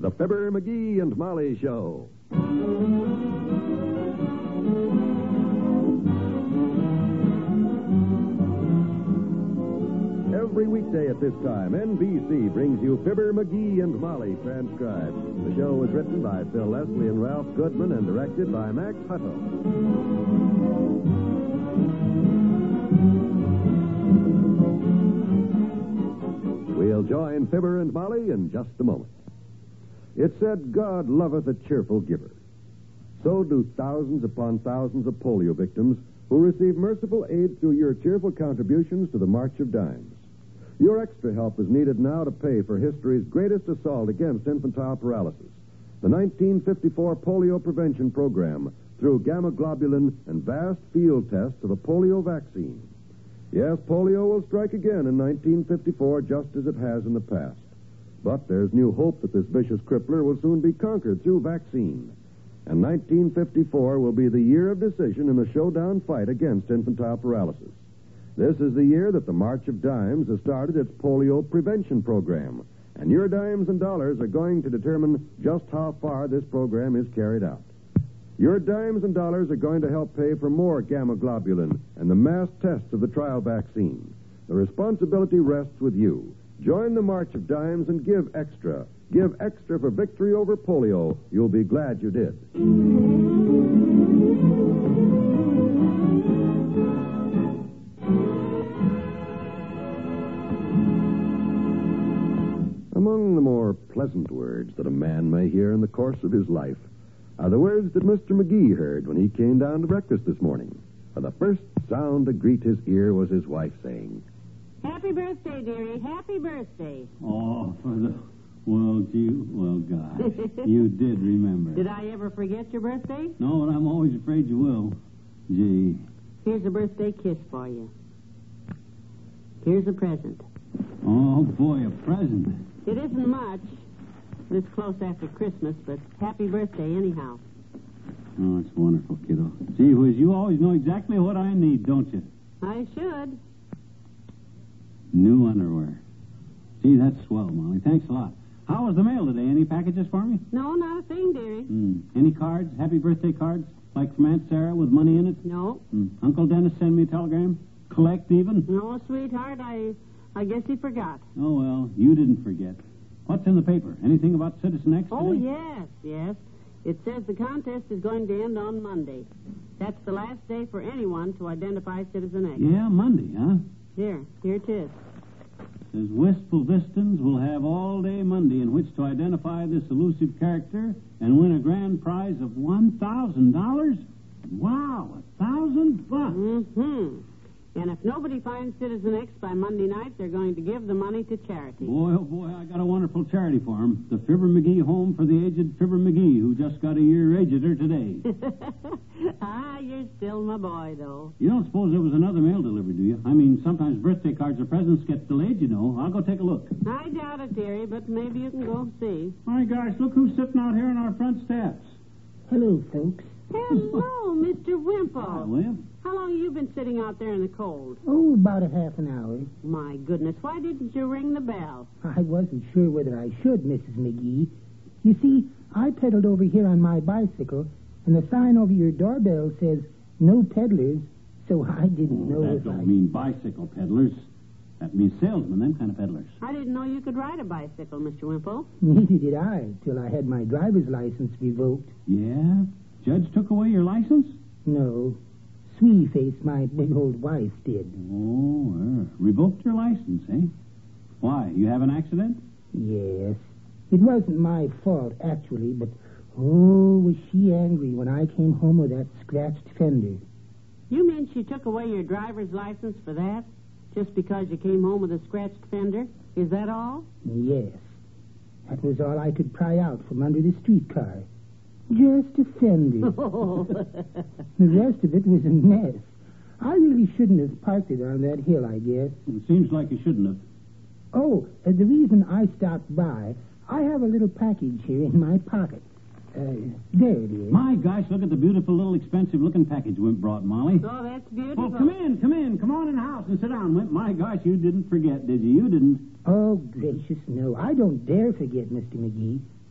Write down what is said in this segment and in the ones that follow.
the Fibber, McGee, and Molly Show. Every weekday at this time, NBC brings you Fibber, McGee, and Molly transcribed. The show is written by Phil Leslie and Ralph Goodman and directed by Max Hutto. We'll join Fibber and Molly in just a moment. It said, God loveth a cheerful giver. So do thousands upon thousands of polio victims who receive merciful aid through your cheerful contributions to the March of Dimes. Your extra help is needed now to pay for history's greatest assault against infantile paralysis, the 1954 polio prevention program through gamma globulin and vast field tests of a polio vaccine. Yes, polio will strike again in 1954 just as it has in the past. But there's new hope that this vicious crippler will soon be conquered through vaccine. And 1954 will be the year of decision in the showdown fight against infantile paralysis. This is the year that the March of Dimes has started its polio prevention program. And your dimes and dollars are going to determine just how far this program is carried out. Your dimes and dollars are going to help pay for more gamma globulin and the mass tests of the trial vaccine. The responsibility rests with you. Join the March of Dimes and give extra. Give extra for victory over polio. You'll be glad you did. Among the more pleasant words that a man may hear in the course of his life are the words that Mr. McGee heard when he came down to breakfast this morning. For the first sound to greet his ear was his wife saying, Happy birthday, dearie. Happy birthday. Oh, well, gosh. You did remember. Did I ever forget your birthday? No, and I'm always afraid you will. Gee. Here's a birthday kiss for you. Here's a present. Oh, boy, a present. It isn't much. This close after Christmas, but happy birthday anyhow. Oh, it's wonderful, kiddo. Gee whiz, you always know exactly what I need, don't you? I should. New underwear. Gee, that's swell, Molly. Thanks a lot. How was the mail today? Any packages for me? No, not a thing, dearie. Any cards? Happy birthday cards? Like from Aunt Sarah with money in it? No. Uncle Dennis send me a telegram? Collect even? No, sweetheart. I guess he forgot. Oh, well, you didn't forget. What's in the paper? Anything about Citizen X today? Oh, yes. It says the contest is going to end on Monday. That's the last day for anyone to identify Citizen X. Yeah, Monday, huh? Here it is. Says Wistful Vistans will have all day Monday in which to identify this elusive character and win a grand prize of $1,000. Wow, $1,000? Mm-hmm. And if nobody finds Citizen X by Monday night, they're going to give the money to charity. Boy, oh boy, I got a wonderful charity for him. The Fibber McGee Home for the Aged Fibber McGee, who just got a year ageder today. You're still my boy, though. You don't suppose there was another mail delivery, do you? I mean, sometimes birthday cards or presents get delayed, you know. I'll go take a look. I doubt it, dearie, but maybe you can go see. My gosh, look who's sitting out here on our front steps. Hello, folks. Hello, Mr. Wimple. Hi, Wimp. How long have you been sitting out there in the cold? Oh, about a half an hour. My goodness, why didn't you ring the bell? I wasn't sure whether I should, Mrs. McGee. You see, I pedaled over here on my bicycle, and the sign over your doorbell says, no peddlers, so I didn't know that if don't mean bicycle peddlers. That means salesmen, them kind of peddlers. I didn't know you could ride a bicycle, Mr. Wimple. Neither did I, till I had my driver's license revoked. Yeah? Judge took away your license? No. Sweetie Face, my big old wife, did. Oh, revoked your license, eh? Why, you have an accident? Yes. It wasn't my fault, actually, but, oh, was she angry when I came home with that scratched fender. You mean she took away your driver's license for that? Just because you came home with a scratched fender? Is that all? Yes. That was all I could pry out from under the streetcar. Just a fender. The rest of it was a mess. I really shouldn't have parked it on that hill, I guess. It seems like you shouldn't have. Oh, the reason I stopped by, I have a little package here in my pocket. There it is. My gosh, look at the beautiful little expensive-looking package Wimp brought, Molly. Oh, that's beautiful. Oh, come in. Come on in the house and sit down, Wimp. My gosh, you didn't forget, did you? You didn't. Oh, gracious, no. I don't dare forget, Mr. McGee.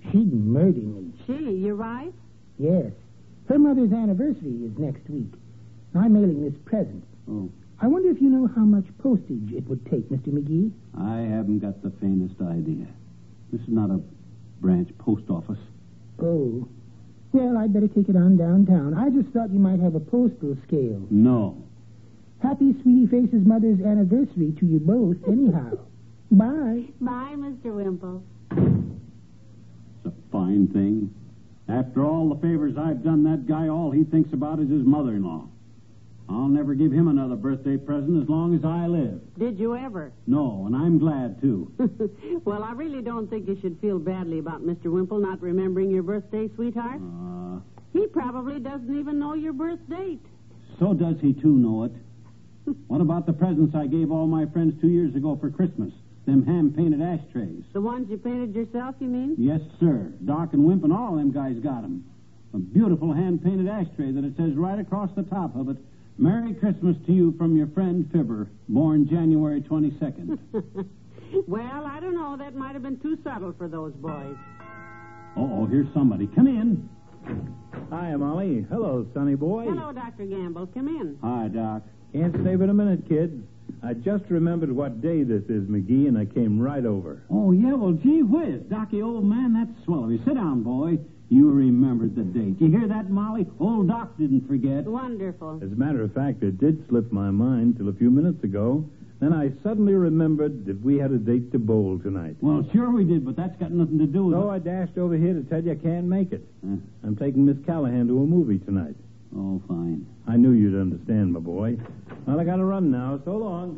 She'd murder me. She, your wife? Yes. Her mother's anniversary is next week. I'm mailing this present. Oh, I wonder if you know how much postage it would take, Mr. McGee? I haven't got the faintest idea. This is not a branch post office. Oh. Well, I'd better take it on downtown. I just thought you might have a postal scale. No. Happy Sweetie Face's mother's anniversary to you both, anyhow. Bye. Bye, Mr. Wimple. It's a fine thing. After all the favors I've done that guy, all he thinks about is his mother-in-law. I'll never give him another birthday present as long as I live. Did you ever? No, and I'm glad, too. Well, I really don't think you should feel badly about Mr. Wimple not remembering your birthday, sweetheart. He probably doesn't even know your birth date. So does he, too, know it. What about the presents I gave all my friends 2 years ago for Christmas? Them hand-painted ashtrays. The ones you painted yourself, you mean? Yes, sir. Doc and Wimp and all them guys got 'em. A beautiful hand-painted ashtray that it says right across the top of it, Merry Christmas to you from your friend Fibber, born January 22nd. Well, I don't know. That might have been too subtle for those boys. Uh-oh, here's somebody. Come in. Hi, Molly. Hello, sonny boy. Hello, Dr. Gamble. Come in. Hi, Doc. Can't stay but a minute, kid. I just remembered what day this is, McGee, and I came right over. Oh, yeah, well, gee whiz, Docky, old man, that's swell of you. Sit down, boy. You remembered the date. You hear that, Molly? Old Doc didn't forget. Wonderful. As a matter of fact, it did slip my mind till a few minutes ago. Then I suddenly remembered that we had a date to bowl tonight. Well, sure we did, but that's got nothing to do with So it. I dashed over here to tell you I can't make it. I'm taking Miss Callahan to a movie tonight. Oh, fine. I knew you'd understand, my boy. Well, I gotta run now. So long.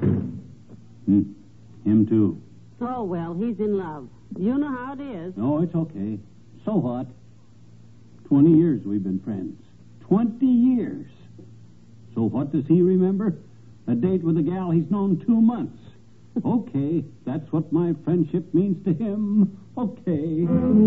Him, too. Oh, well, he's in love. You know how it is. Oh, it's okay. So what? 20 years we've been friends. 20 years. So what does he remember? A date with a gal he's known 2 months. Okay, that's what my friendship means to him. Okay.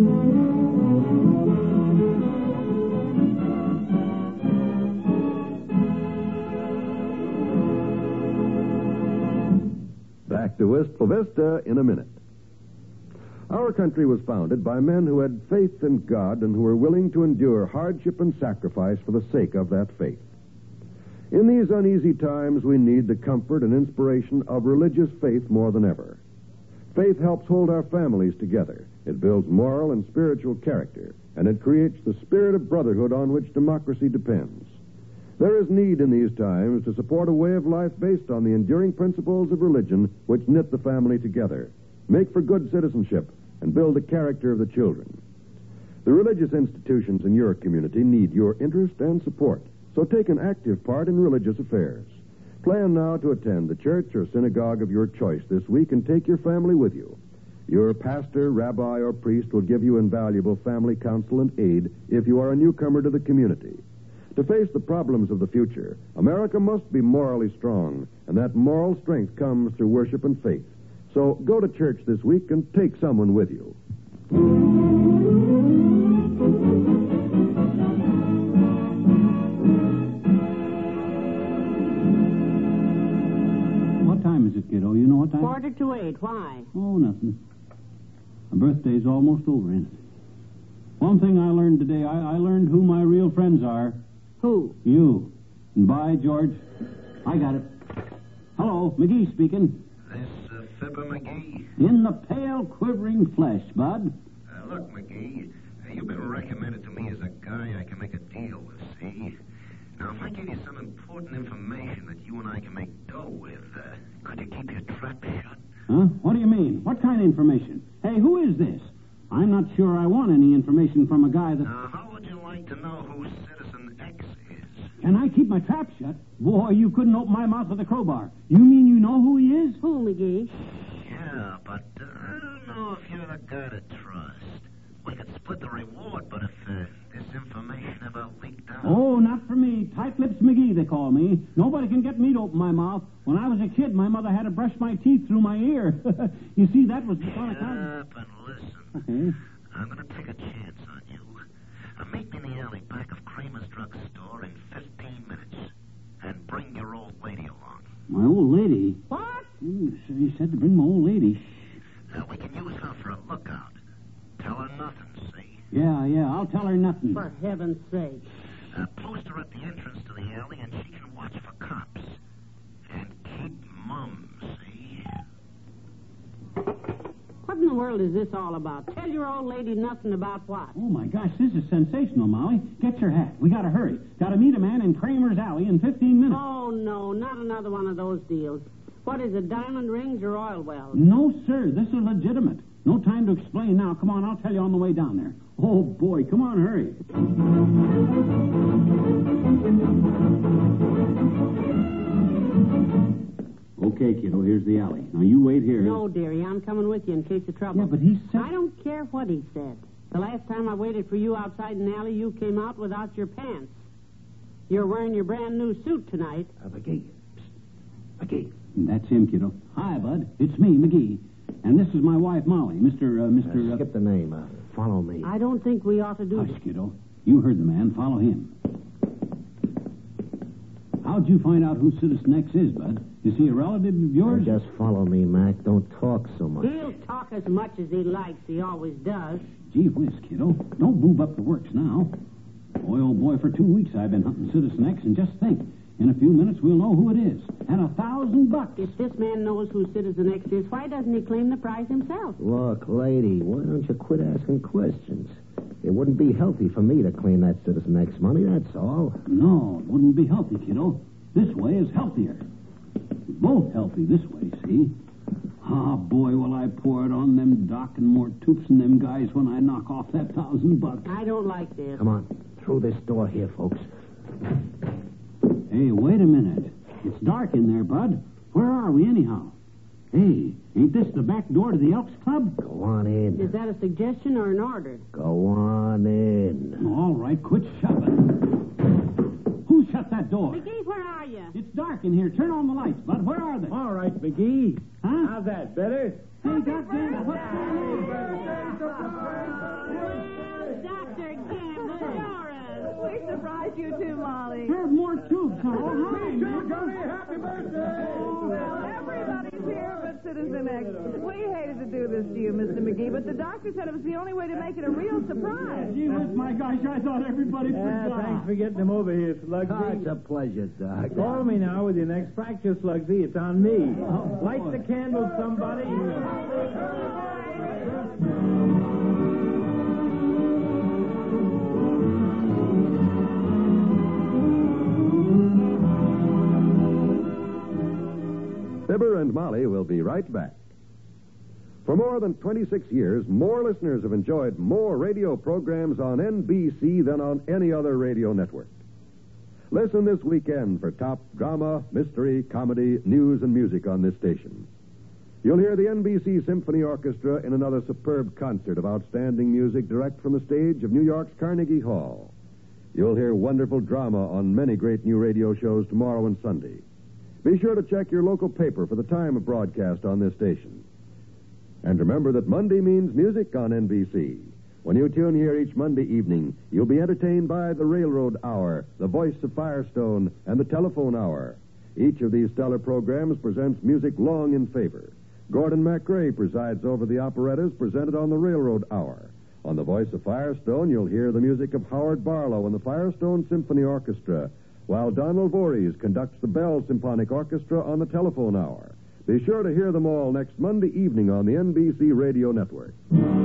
Back to Wistful Vista in a minute. Our country was founded by men who had faith in God and who were willing to endure hardship and sacrifice for the sake of that faith. In these uneasy times, we need the comfort and inspiration of religious faith more than ever. Faith helps hold our families together. It builds moral and spiritual character, and it creates the spirit of brotherhood on which democracy depends. There is need in these times to support a way of life based on the enduring principles of religion which knit the family together, make for good citizenship, and build the character of the children. The religious institutions in your community need your interest and support, so take an active part in religious affairs. Plan now to attend the church or synagogue of your choice this week and take your family with you. Your pastor, rabbi, or priest will give you invaluable family counsel and aid if you are a newcomer to the community. To face the problems of the future, America must be morally strong, and that moral strength comes through worship and faith. So go to church this week and take someone with you. What time is it, kiddo? You know what time? 7:45. Why? Oh, nothing. My birthday's almost over, isn't it? One thing I learned today, I learned who my real friends are. Who? You. And by George, I got it. Hello, McGee speaking. This Fibber McGee? In the pale, quivering flesh, Bud. Look, McGee, you've been recommended to me as a guy I can make a deal with, see? Now, if I give you some important information that you and I can make dough with, could you keep your trap shut? Huh? What do you mean? What kind of information? Hey, who is this? I'm not sure I want any information from a guy that... Now, how would you like to know who Citizen X is? Can I keep my trap shut? Boy, you couldn't open my mouth with a crowbar. You mean you know who he is? Who, McGee? Yeah, but I don't know if you're the guy to trust. We could split the reward, but if this information ever leaked out... Oh, not for me. Tight-lips McGee, they call me. Nobody can get me to open my mouth. When I was a kid, my mother had to brush my teeth through my ear. You see, that was... Shut up and listen. Okay. I'm going to take a chance on you. Meet me in the alley back of Kramer's drugstore in 15 minutes. And bring your old lady along. My old lady? What? You said to bring my old lady. We can use her for a lookout. Tell her nothing. Yeah, I'll tell her nothing. For heaven's sake. Post her at the entrance to the alley, and she can watch for cops. And keep mum, see? What in the world is this all about? Tell your old lady nothing about what? Oh, my gosh, this is sensational, Molly. Get your hat. We gotta hurry. Gotta meet a man in Kramer's Alley in 15 minutes. Oh, no, not another one of those deals. What is it, diamond rings or oil wells? No, sir, this is legitimate. No time to explain now. Come on, I'll tell you on the way down there. Oh, boy, come on, hurry. Okay, kiddo, here's the alley. Now, you wait here. No, dearie, I'm coming with you in case of trouble. Yeah, but he said... I don't care what he said. The last time I waited for you outside an alley, you came out without your pants. You're wearing your brand new suit tonight. McGee. Psst. McGee. That's him, kiddo. Hi, Bud. It's me, McGee. And this is my wife, Molly. Skip the name. Follow me. I don't think we ought to do Hush, this. kiddo. You heard the man. Follow him. How'd you find out who Citizen X is, Bud? Is he a relative of yours? Just follow me, Mac. Don't talk so much. He'll talk as much as he likes. He always does. Gee whiz, kiddo. Don't move up the works now. Boy, oh boy, for 2 weeks I've been hunting Citizen X, and just think, in a few minutes we'll know who it is. And $1,000. If this man knows who Citizen X is, why doesn't he claim the prize himself? Look, lady, why don't you quit asking questions? It wouldn't be healthy for me to claim that Citizen X money, that's all. No, it wouldn't be healthy, kiddo. This way is healthier. Both healthy this way, see? Ah, boy, will I pour it on them Doc and more toops than them guys when I knock off that $1,000. I don't like this. Come on, through this door here, folks. Hey, wait a minute. It's dark in there, Bud. Where are we, anyhow? Hey, ain't this the back door to the Elks Club? Go on in. Is that a suggestion or an order? Go on in. All right, quit shoving. Who shut that door? McGee, where are you? It's dark in here. Turn on the lights, Bud. Where are they? All right, McGee. Huh? How's that, better? Hey, goddamn, what's Dr. Gamble, Doris. We surprised you too, Molly. Serve more tubes, huh? Oh, hi, man. Happy birthday! Well, everybody's here but Citizen X. We hated to do this to you, Mr. McGee, but the doctor said it was the only way to make it a real surprise. Gee whiz, my gosh, I thought everybody forgot. Thanks for getting him over here, Slugsy. It's a pleasure, Doc. Call me now with your next fracture, Slugsy. It's on me. Light the candle, somebody. Fibber and Molly will be right back. For more than 26 years, more listeners have enjoyed more radio programs on NBC than on any other radio network. Listen this weekend for top drama, mystery, comedy, news, and music on this station. You'll hear the NBC Symphony Orchestra in another superb concert of outstanding music direct from the stage of New York's Carnegie Hall. You'll hear wonderful drama on many great new radio shows tomorrow and Sunday. Be sure to check your local paper for the time of broadcast on this station. And remember that Monday means music on NBC. When you tune here each Monday evening, you'll be entertained by the Railroad Hour, the Voice of Firestone, and the Telephone Hour. Each of these stellar programs presents music long in favor. Gordon MacRae presides over the operettas presented on the Railroad Hour. On the Voice of Firestone, you'll hear the music of Howard Barlow and the Firestone Symphony Orchestra, while Donald Voorhees conducts the Bell Symphonic Orchestra on the Telephone Hour. Be sure to hear them all next Monday evening on the NBC Radio Network.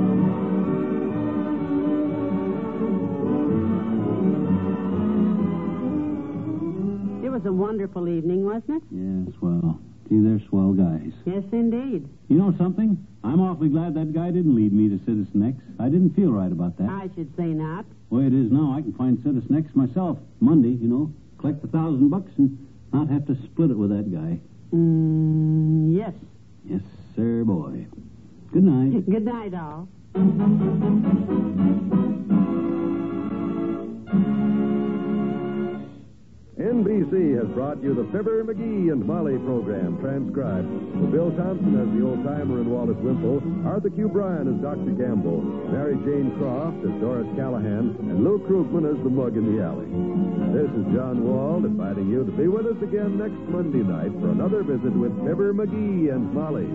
It was a wonderful evening, wasn't it? Yeah, swell. Gee, they're swell guys. Yes, indeed. You know something? I'm awfully glad that guy didn't lead me to Citizen X. I didn't feel right about that. I should say not. The way it is now, I can find Citizen X myself Monday, collect the $1,000 and not have to split it with that guy. Yes. Yes, sir, boy. Good night. Good night, all. NBC has brought you the Fibber, McGee, and Molly program, transcribed with Bill Thompson as the old-timer and Wallace Wimple, Arthur Q. Bryan as Dr. Gamble, Mary Jane Croft as Doris Callahan, and Lou Krugman as the mug in the alley. This is John Wald inviting you to be with us again next Monday night for another visit with Fibber, McGee, and Molly.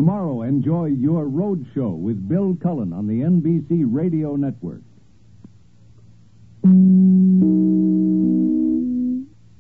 Tomorrow, enjoy Your Road Show with Bill Cullen on the NBC Radio Network.